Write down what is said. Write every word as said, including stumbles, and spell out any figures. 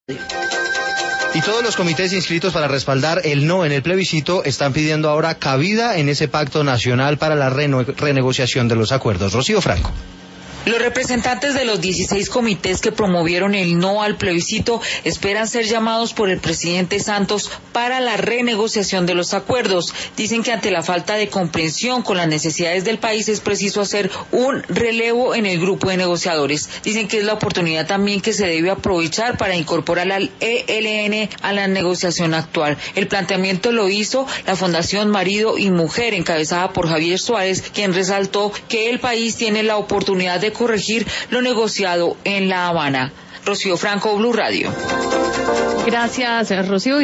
Y todos los comités inscritos para respaldar el no en el plebiscito están pidiendo ahora cabida en ese pacto nacional para la reno- renegociación de los acuerdos. Rocío Franco. Los representantes de los dieciséis comités que promovieron el no al plebiscito esperan ser llamados por el presidente Santos para la renegociación de los acuerdos. Dicen que ante la falta de comprensión con las necesidades del país es preciso hacer un relevo en el grupo de negociadores. Dicen que es la oportunidad también que se debe aprovechar para incorporar al E L N a la negociación actual. El planteamiento lo hizo la Fundación Marido y Mujer, encabezada por Javier Suárez, quien resaltó que el país tiene la oportunidad de corregir lo negociado en La Habana. Rocío Franco, Blue Radio. Gracias, Rocío.